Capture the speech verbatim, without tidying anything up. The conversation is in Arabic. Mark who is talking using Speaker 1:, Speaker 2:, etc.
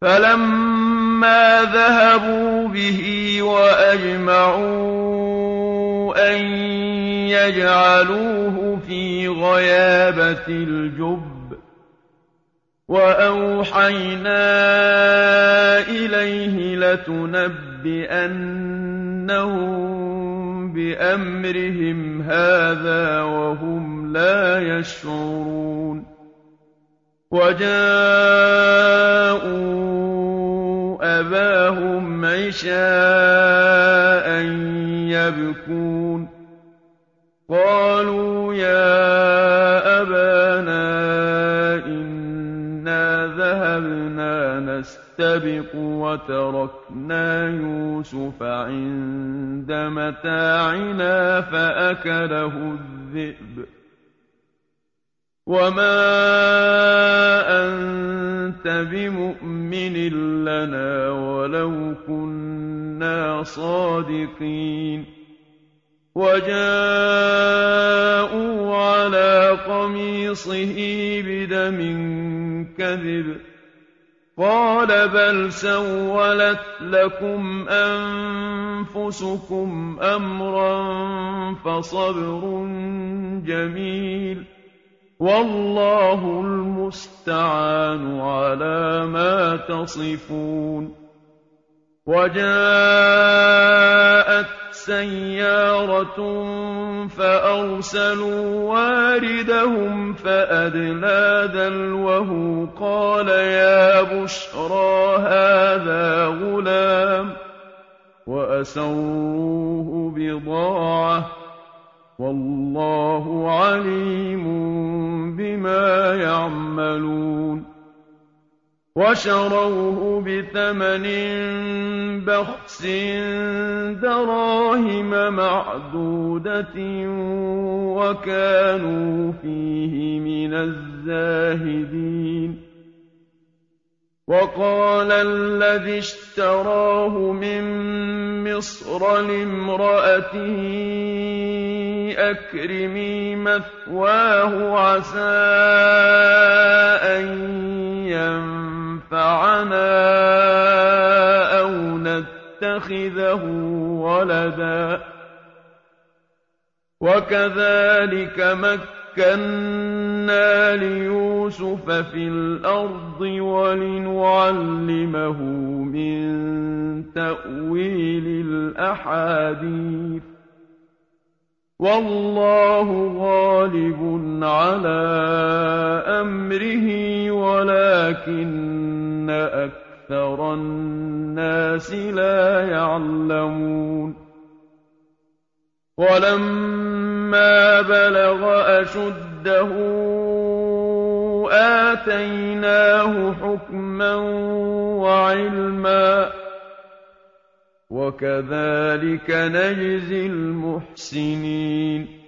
Speaker 1: فَلَمَّا ذَهَبُوا بِهِ وَأَجْمَعُوا أَن يَجْعَلُوهُ فِي غَيَابَتِ الْجُبِّ وَأَوْحَيْنَا إِلَيْهِ لَتُنَبِّئَنَّهُم بِأَمْرِهِمْ هَٰذَا وَهُمْ لَا يَشْعُرُونَ وَجَاءُوا أَبَاهُمْ عِشَاءً يَبْكُونَ قَالُوا يَا أَبَانَا إِنَّا ذَهَبْنَا نَسْتَبِقُ وَتَرَكْنَا يُوسُفَ عِندَ مَتَاعِنَا فَأَكَلَهُ الذِّئْبُ وَمَا أَنتَ بِمُؤْمِنٍ لَّنَا وَلَوْ كُنَّا صَادِقِينَ وَجَاءُوا عَلَىٰ قَمِيصِهِ بِدَمٍ كَذِبٍ قَالَ بَلْ سَوَّلَتْ لَكُمْ أَنفُسُكُمْ أَمْرًا فَصَبْرٌ جَمِيلٌ وَاللَّهُ الْمُسْتَعَانُ عَلَىٰ مَا تَصِفُونَ وَجَاءَتْ سَيَّارَةٌ فَأَرْسَلُوا وَارِدَهُمْ فَأَدْلَىٰ دَلْوَهُ قَالَ يَا بُشْرَىٰ هَٰذَا غُلَامٌ وَأَسَرُّوهُ بِضَاعَةً ۚ وَاللَّهُ عَلِيمٌ بِمَا يَعْمَلُونَ وَشَرَوْهُ بِثَمَنٍ بَخْسٍ دَرَاهِمَ مَعْدُودَةٍ وَكَانُوا فِيهِ مِنَ الزَّاهِدِينَ وَقَالَ الَّذِي اشْتَرَاهُ مِن مِّصْرَ لِامْرَأَتِهِ أَكْرِمِي مَثْوَاهُ عَسَىٰ أَن يَنفَعَنَا أَوْ نَتَّخِذَهُ وَلَدًا ۚ وَكَذَٰلِكَ مَكَّنَّا لِيُوسُفَ فِي الْأَرْضِ وَلِنُعَلِّمَهُ مِن تَأْوِيلِ الْأَحَادِيثِ ۚ وَاللَّهُ غَالِبٌ عَلَىٰ أَمْرِهِ وَلَٰكِنَّ أَكْثَرَ النَّاسِ لَا يَعْلَمُونَ وَلَمَّا بَلَغَ أَشُدَّهُ آتَيْنَاهُ حُكْمًا وَعِلْمًا ۚ وَكَذَٰلِكَ نَجْزِي الْمُحْسِنِينَ